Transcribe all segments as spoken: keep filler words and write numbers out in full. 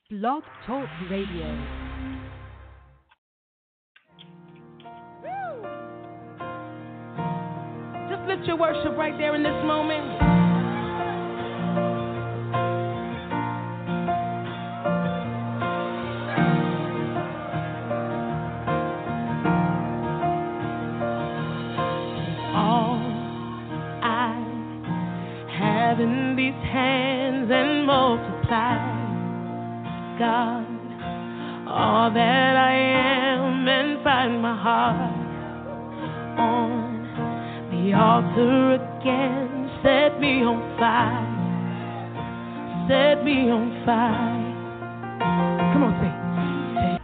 Blog Talk Radio. Just lift your worship right there in this moment. In these hands and multiply, God, all that I am, and find my heart on the altar again. Set me on fire, set me on fire. Come on,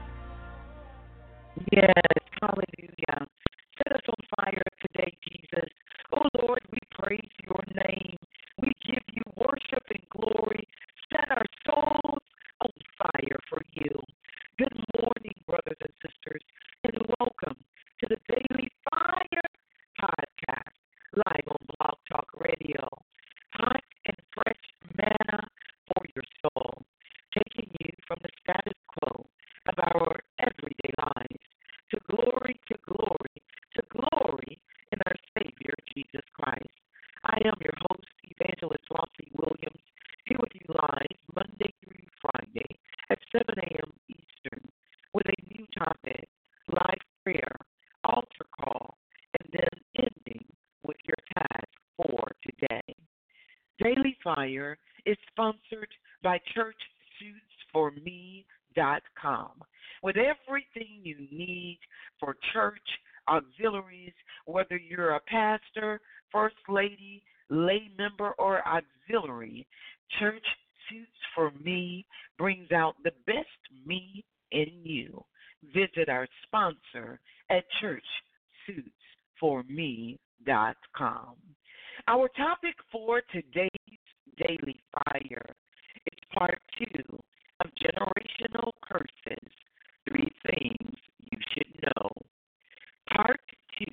sing. Yes, hallelujah. Set us on fire today, Jesus. Oh, Lord, we praise your name. We give you worship and glory. Set our souls on fire for you. Good morning, brothers and sisters, and welcome to the Daily Fire podcast, live on Blog Talk Radio. Hot and fresh manna for your soul, taking you from the status quo of our everyday lives to glory, to glory, to glory in our Savior, Jesus Christ. I am your host, Evangelist Rossi Williams, here with you live Monday through Friday at seven a.m. Eastern with a new topic, live prayer, altar call, and then ending with your task for today. Daily Fire is sponsored by church suits for me dot com, with everything you need for church auxiliaries, whether you're a pastor, first lady, lay member, or auxiliary. Church Suits for Me brings out the best me in you. Visit our sponsor at church suits for me dot com. Our topic for today's Daily Fire is part two of Generational Curses, Three Things You Should Know. Part two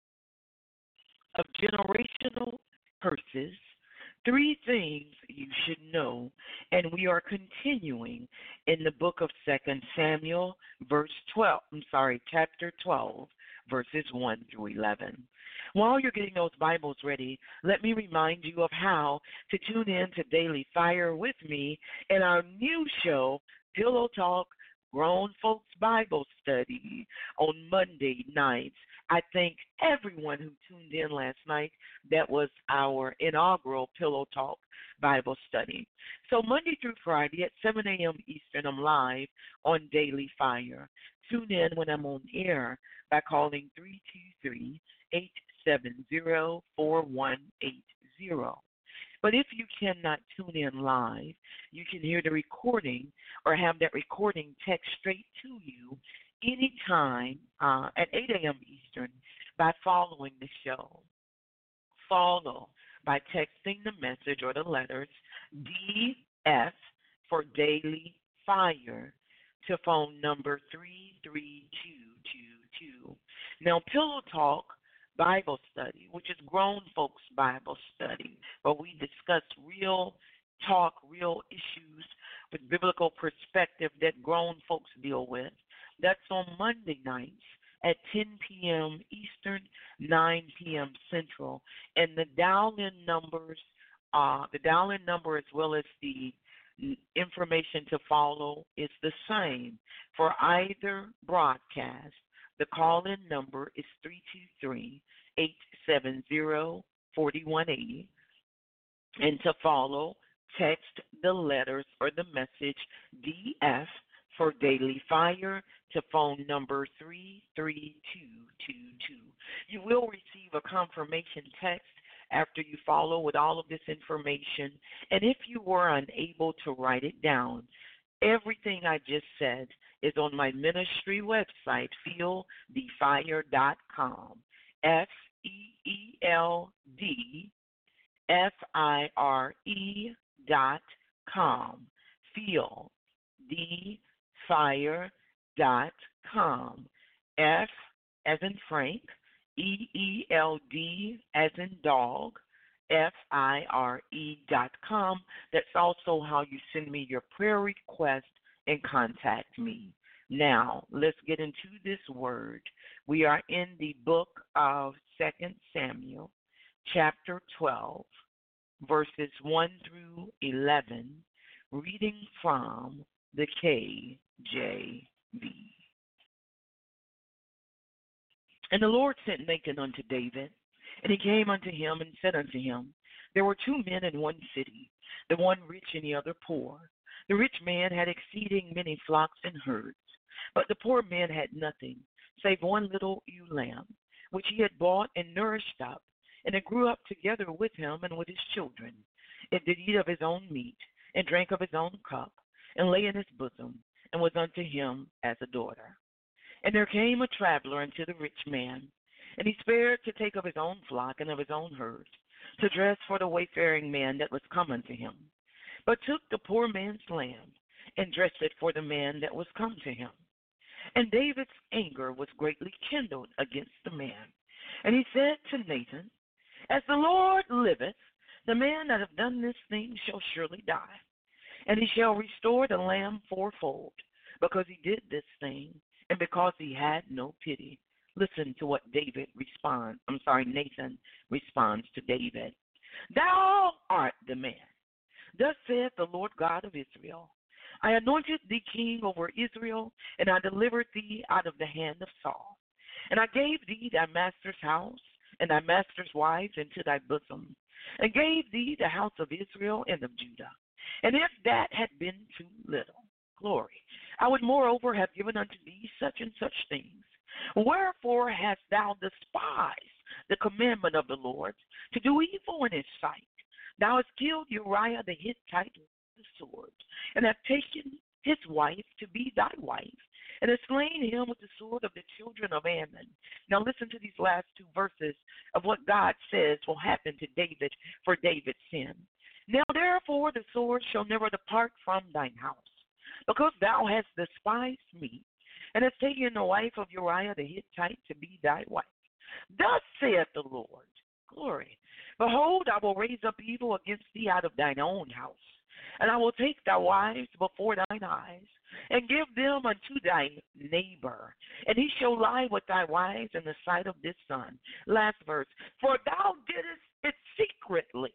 of Generational Curses, Three Things You Should Know, and we are continuing in the book of Second Samuel, verse twelve. I'm sorry, chapter twelve, verses one through eleven. While you're getting those Bibles ready, let me remind you of how to tune in to Daily Fire with me in our new show, Pillow Talk Grown Folks Bible Study, on Monday nights. I thank everyone who tuned in last night. That was our inaugural Pillow Talk Bible Study. So Monday through Friday at seven a.m. Eastern, I'm live on Daily Fire. Tune in when I'm on air by calling three two three, eight seven zero, four one eight zero. But if you cannot tune in live, you can hear the recording or have that recording text straight to you anytime uh, at eight a.m. Eastern by following the show. Follow by texting the message or the letters D F for Daily Fire to phone number three three two two two. Now, Pillow Talk Bible Study, which is grown folks Bible study, where we discuss real talk, real issues with biblical perspective that grown folks deal with. That's on Monday nights at ten p.m. Eastern, nine p.m. Central. And the dial-in numbers, uh, the dial-in number as well as the information to follow is the same for either broadcast. The call-in number is three two three, eight seven zero, four one eight zero. And to follow, text the letters or the message D F for Daily Fire to phone number three three two two two. You will receive a confirmation text after you follow with all of this information. And if you were unable to write it down, everything I just said is on my ministry website, feel the fire dot com. F E E L D F I R E dot com. Feel the fire dot com. F as in Frank, E E L D as in dog, F I R E dot com. That's also how you send me your prayer request and contact me. Now, let's get into this word. We are in the book of Second Samuel, chapter twelve, verses one through eleven, reading from the K J V. And the Lord sent Nathan unto David, and he came unto him and said unto him, There were two men in one city, the one rich and the other poor. The rich man had exceeding many flocks and herds, but the poor man had nothing, save one little ewe lamb, which he had bought and nourished up, and it grew up together with him and with his children. It did eat of his own meat, and drank of his own cup, and lay in his bosom, and was unto him as a daughter. And there came a traveler unto the rich man, and he spared to take of his own flock and of his own herds, to dress for the wayfaring man that was come unto him, but took the poor man's lamb, and dressed it for the man that was come to him. And David's anger was greatly kindled against the man. And he said to Nathan, As the Lord liveth, the man that hath done this thing shall surely die, and he shall restore the lamb fourfold, because he did this thing, and because he had no pity. Listen to what David responds. I'm sorry, Nathan responds to David. Thou art the man. Thus saith the Lord God of Israel, I anointed thee king over Israel, and I delivered thee out of the hand of Saul. And I gave thee thy master's house, and thy master's wives into thy bosom, and gave thee the house of Israel and of Judah. And if that had been too little, glory, I would moreover have given unto thee such and such things. Wherefore hast thou despised the commandment of the Lord, to do evil in his sight? Thou hast killed Uriah the Hittite with the sword, and hast taken his wife to be thy wife, and hast slain him with the sword of the children of Ammon. Now listen to these last two verses of what God says will happen to David for David's sin. Now therefore the sword shall never depart from thine house, because thou hast despised me, and hast taken the wife of Uriah the Hittite to be thy wife. Thus saith the Lord, glory, behold, I will raise up evil against thee out of thine own house, and I will take thy wives before thine eyes, and give them unto thy neighbor, and he shall lie with thy wives in the sight of this sun. Last verse, for thou didst it secretly,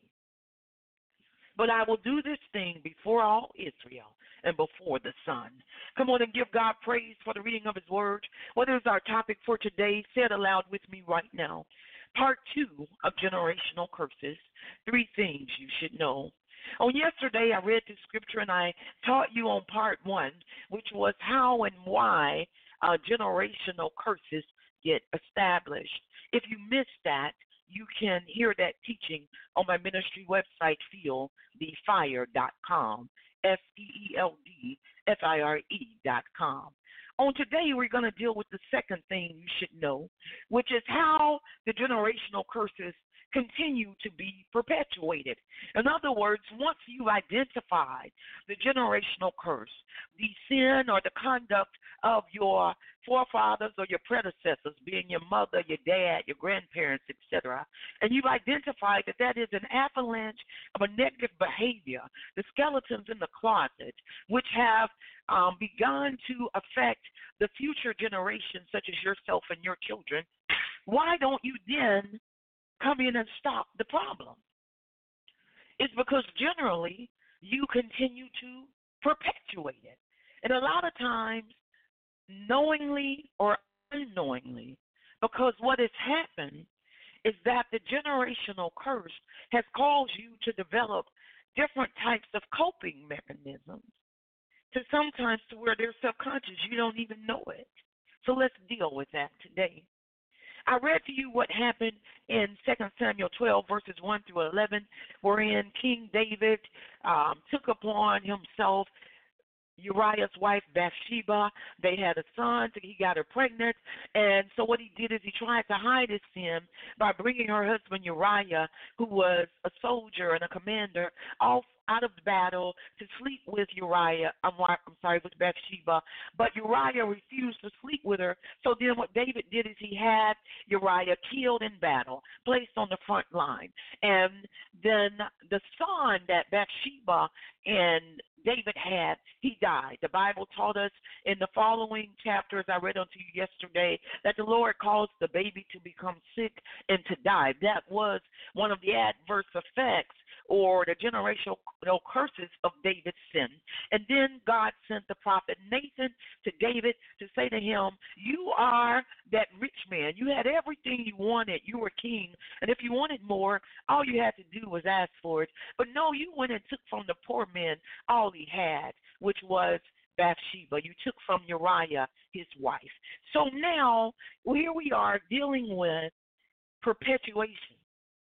but I will do this thing before all Israel and before the sun. Come on and give God praise for the reading of his word. What is our topic for today? Say it aloud with me right now. Part two of generational curses. Three things you should know. On yesterday, I read the scripture and I taught you on part one, which was how and why uh, generational curses get established. If you missed that, you can hear that teaching on my ministry website, feel the fire dot com, F E E L D F I R E dot com. On today, we're going to deal with the second thing you should know, which is how the generational curses continue to be perpetuated. In other words, once you've identified the generational curse, the sin or the conduct of your forefathers or your predecessors, being your mother, your dad, your grandparents, et cetera, and you've identified that that is an avalanche of a negative behavior, the skeletons in the closet, which have um, begun to affect the future generations, such as yourself and your children, why don't you then come in and stop the problem? It's because generally you continue to perpetuate it. And a lot of times, knowingly or unknowingly, because what has happened is that the generational curse has caused you to develop different types of coping mechanisms, to sometimes to where they're subconscious, you don't even know it. So let's deal with that today. I read to you what happened in Second Samuel twelve, verses one through eleven, wherein King David um, took upon himself Uriah's wife, Bathsheba. They had a son, so he got her pregnant. And so what he did is he tried to hide his sin by bringing her husband Uriah, who was a soldier and a commander, off out of the battle to sleep with Uriah. I'm, I'm sorry, with Bathsheba. But Uriah refused to sleep with her. So then what David did is he had Uriah killed in battle, placed on the front line. And then the son that Bathsheba and David had, he died. The Bible taught us in the following chapters I read unto you yesterday that the Lord caused the baby to become sick and to die. That was one of the adverse effects or the generational curses of David's sin. And then God sent the prophet Nathan to David to say to him, you are that rich man. You had everything you wanted. You were king. And if you wanted more, all you had to do was ask for it. But no, you went and took from the poor man all he had, which was Bathsheba. You took from Uriah, his wife. So now, here we are dealing with perpetuation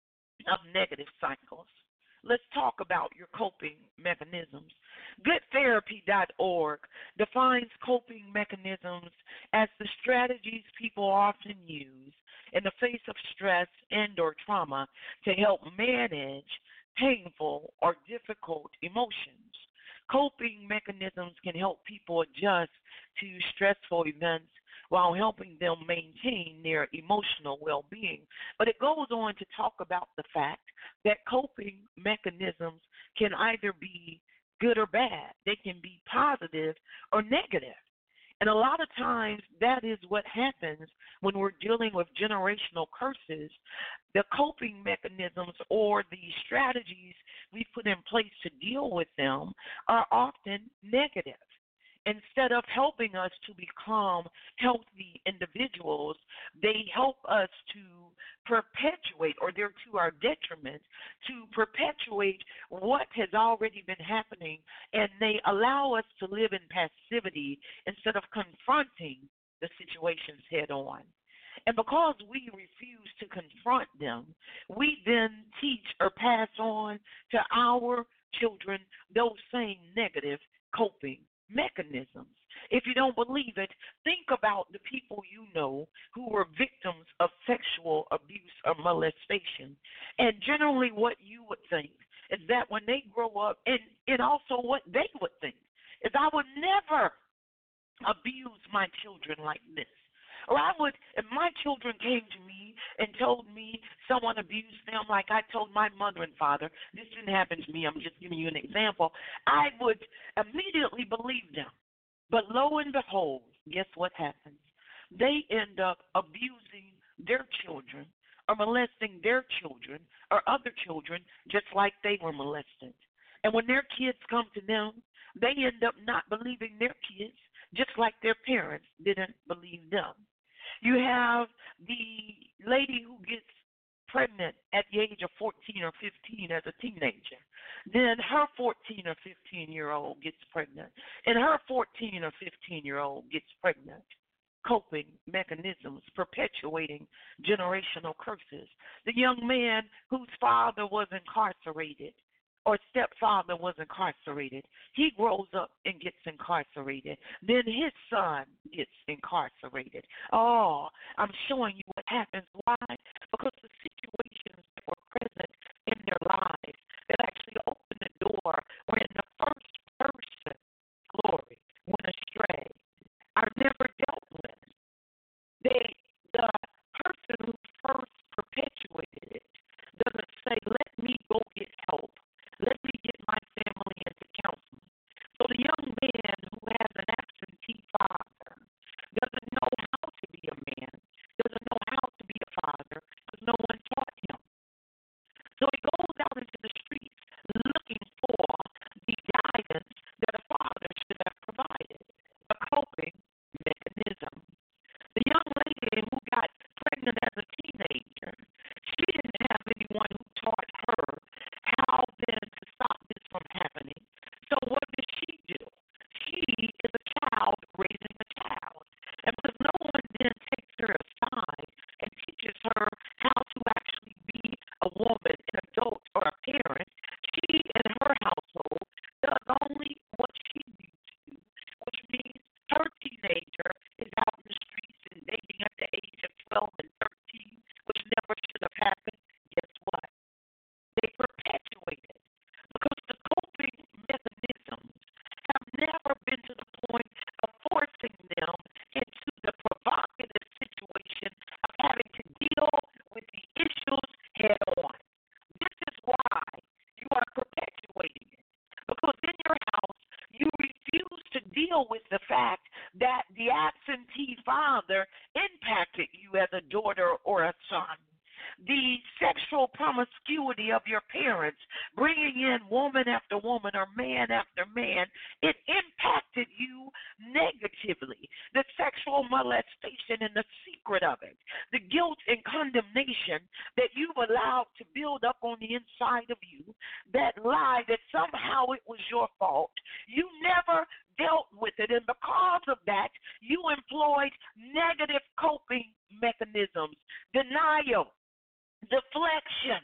of negative cycles. Let's talk about your coping mechanisms. good therapy dot org defines coping mechanisms as the strategies people often use in the face of stress and or trauma to help manage painful or difficult emotions. Coping mechanisms can help people adjust to stressful events while helping them maintain their emotional well-being. But it goes on to talk about the fact that coping mechanisms can either be good or bad. They can be positive or negative. And a lot of times that is what happens when we're dealing with generational curses. The coping mechanisms or the strategies we put in place to deal with them are often negative. Instead of helping us to become healthy individuals, they help us to perpetuate, or they're to our detriment, to perpetuate what has already been happening, and they allow us to live in passivity instead of confronting the situations head on. And because we refuse to confront them, we then teach or pass on to our children those same negative coping mechanisms. If you don't believe it, think about the people you know who were victims of sexual abuse or molestation. And generally what you would think is that when they grow up, and, and also what they would think, is I would never abuse my children like this. Or I would, if my children came to me and told me someone abused them like I told my mother and father, this didn't happen to me, I'm just giving you an example, I would immediately believe them. But lo and behold, guess what happens? They end up abusing their children or molesting their children or other children just like they were molested. And when their kids come to them, they end up not believing their kids just like their parents didn't believe them. You have the lady who gets pregnant at the age of fourteen or fifteen as a teenager. Then her fourteen or fifteen-year-old gets pregnant, and her fourteen or fifteen-year-old gets pregnant. Coping mechanisms, perpetuating generational curses. The young man whose father was incarcerated or stepfather was incarcerated, he grows up and gets incarcerated. Then his son gets incarcerated. Oh, I'm showing you what happens. Why? Because the situations that were present in their lives that actually opened the door when the first person, glory, went astray, are never dealt with. They, the person who first perpetuated it doesn't say, let me go get help. Let me get my family into counseling. So the young man who has an absentee father doesn't know how to be a man, doesn't know how to be a father, deal with the fact that the absentee father impacted you as a daughter or a son. The sexual promiscuity of your parents, bringing in woman after woman or man after man, it impacted you negatively. The sexual molestation and the secret of it, the guilt and condemnation that you've allowed to build up on the inside of you, that lie that somehow it was your fault. You never dealt with it, and because of that, you employed negative coping mechanisms, denial, deflection,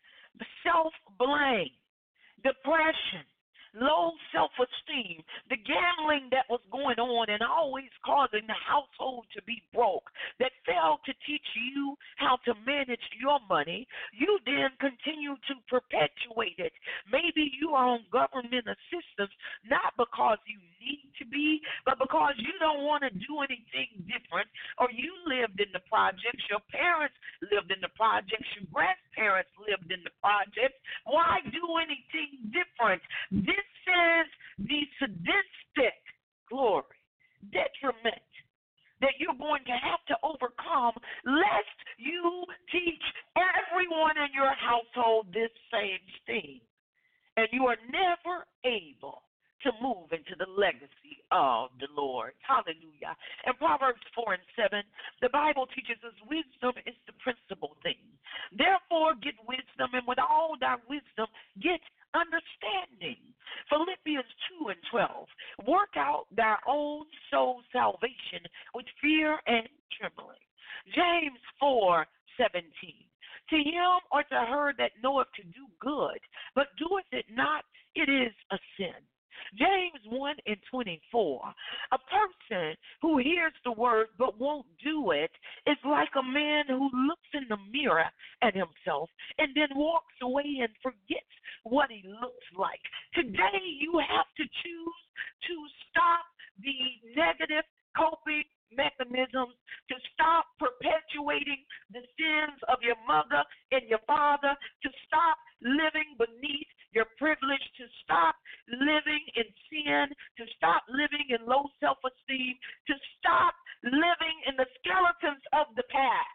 self-blame, depression, low self-esteem, the gambling that was going on and always causing the household to be broke, that failed to teach you how to manage your money, you then continue to perpetuate it. Maybe you are on government assistance not because you need to be, but because you don't want to do anything different, or you lived in the projects, your parents lived in the projects, your grandparents lived in the projects. Why do anything different? This is the sadistic glory, detriment that you're going to have to overcome, lest you teach everyone in your household this same thing, and you are never able to move into the legacy of the Lord. Hallelujah. In Proverbs four and seven, the Bible teaches us wisdom is the principal thing. Therefore, get wisdom, and with all thy wisdom, get understanding. Philippians two and twelve, work out thy own soul salvation with fear and trembling. James four seventeen, to him or to her that knoweth to do good, but doeth it not, it is a sin. James one and twenty-four, a person who hears the word but won't do it is like a man who looks in the mirror at himself and then walks away and forgets what he looks like. Today you have to choose to stop the negative coping mechanisms, to stop perpetuating the sins of your mother and your father, to stop living beneath your privilege, to stop living in sin, to stop living in low self-esteem, to stop living in the skeletons of the past.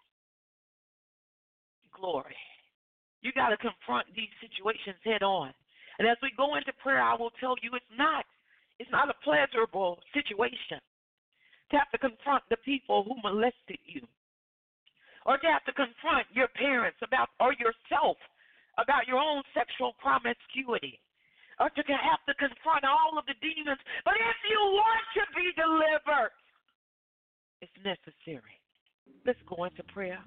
Glory. You got to confront these situations head on. And as we go into prayer, I will tell you it's not, it's not a pleasurable situation to have to confront the people who molested you, or to have to confront your parents about, or yourself about your own sexual promiscuity, or to have to confront all of the demons. But if you want to be delivered, it's necessary. Let's go into prayer.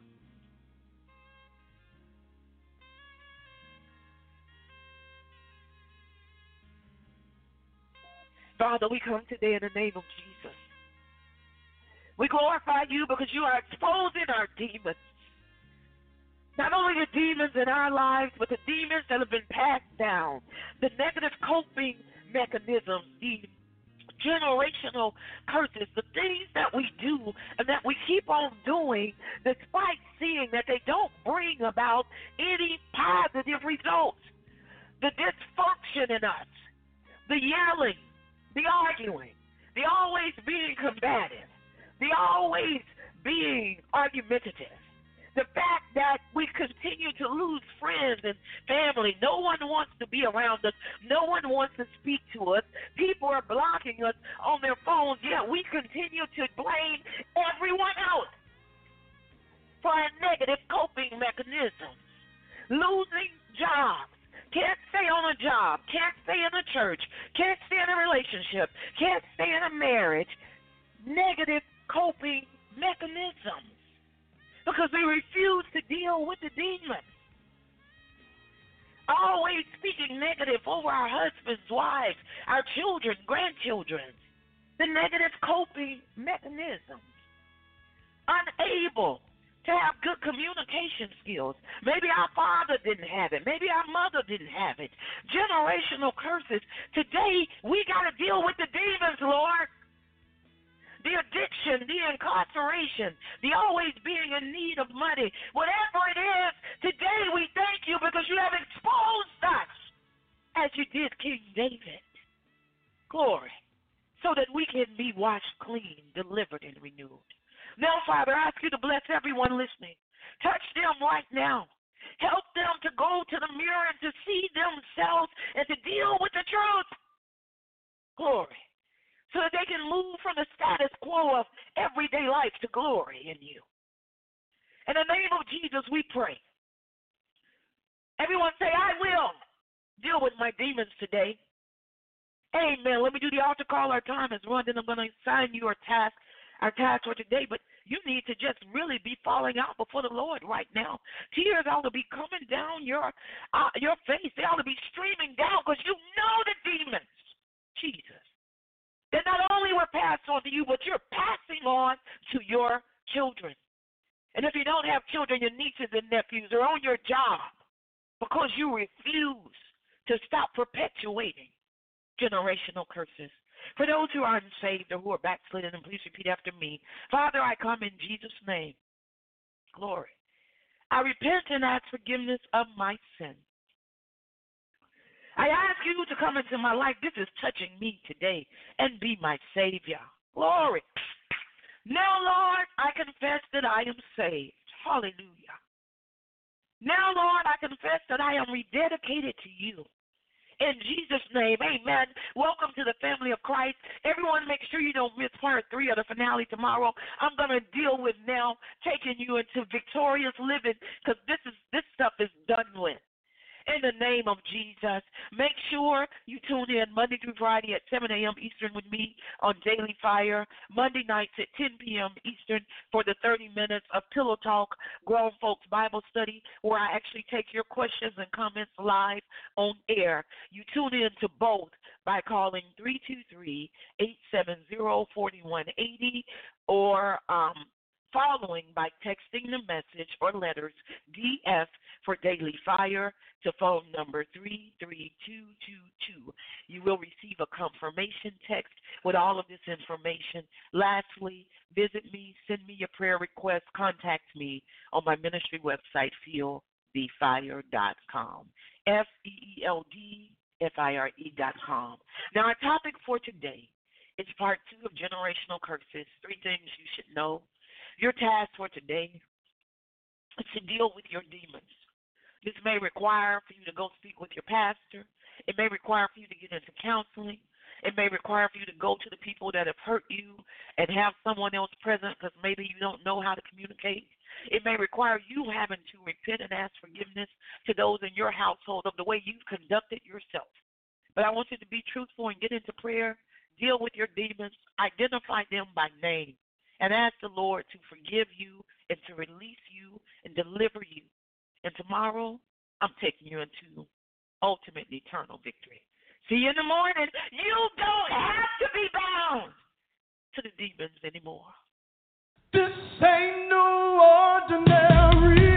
Father, we come today in the name of Jesus. We glorify you because you are exposing our demons. Not only the demons in our lives, but the demons that have been passed down, the negative coping mechanisms, the generational curses, the things that we do and that we keep on doing despite seeing that they don't bring about any positive results. The dysfunction in us, the yelling, the arguing, the always being combative, the always being argumentative, the fact that we continue to lose friends and family. No one wants to be around us. No one wants to speak to us. People are blocking us on their phones, yet we continue to blame everyone else for our negative coping mechanisms. Losing jobs. Can't stay on a job. Can't stay in a church. Can't stay in a relationship. Can't stay in a marriage. Negative coping mechanisms, because we refuse to deal with the demons. Always speaking negative over our husbands, wives, our children, grandchildren. The negative coping mechanisms. Unable to have good communication skills. Maybe our father didn't have it. Maybe our mother didn't have it. Generational curses. Today, we got to deal with the demons, Lord. The addiction, the incarceration, the always being in need of money, whatever it is, today we thank you because you have exposed us as you did King David. Glory. so that we can be washed clean, delivered, and renewed. Now, Father, I ask you to bless everyone listening. Touch them right now. Help them to go to the mirror and to see themselves and to deal with the truth. Glory. So that they can move from the status quo of everyday life to glory in you. In the name of Jesus, we pray. Everyone say, I will deal with my demons today. Amen. Let me do the altar call. Our time is run. Then I'm going to assign you our task, our task for today. But you need to just really be falling out before the Lord right now. Tears ought to be coming down your uh, your face. They ought to be streaming down because you know the demons. Jesus. That not only were passed on to you, but you're passing on to your children. And if you don't have children, your nieces and nephews are on your job because you refuse to stop perpetuating generational curses. For those who are unsaved or who are backslidden, and please repeat after me. Father, I come in Jesus' name. Glory. I repent and ask forgiveness of my sin. I ask you to come into my life. This is touching me today and be my Savior. Glory. Now, Lord, I confess that I am saved. Hallelujah. Now, Lord, I confess that I am rededicated to you. In Jesus' name, amen. Welcome to the family of Christ. Everyone, make sure you don't miss part three of the finale tomorrow. I'm going to deal with now taking you into victorious living because this is this stuff is done with. In the name of Jesus, make sure you tune in Monday through Friday at seven a.m. Eastern with me on Daily Fire, Monday nights at ten p.m. Eastern for the thirty minutes of Pillow Talk, Grown Folks Bible Study, where I actually take your questions and comments live on air. You tune in to both by calling three two three, eight seven zero, four one eight zero or um, following by texting the message or letters D F for Daily Fire to phone number three three two two two. You will receive a confirmation text with all of this information. Lastly, visit me, send me your prayer request, contact me on my ministry website, feel the fire dot com. F E E L D F I R E dot com. Now, our topic for today is part two of generational curses, three things you should know. Your task for today is to deal with your demons. This may require for you to go speak with your pastor. It may require for you to get into counseling. It may require for you to go to the people that have hurt you and have someone else present because maybe you don't know how to communicate. It may require you having to repent and ask forgiveness to those in your household of the way you've conducted yourself. But I want you to be truthful and get into prayer, deal with your demons, identify them by name, and ask the Lord to forgive you and to release you and deliver you. And tomorrow, I'm taking you into ultimate and eternal victory. See you in the morning. You don't have to be bound to the demons anymore. This ain't no ordinary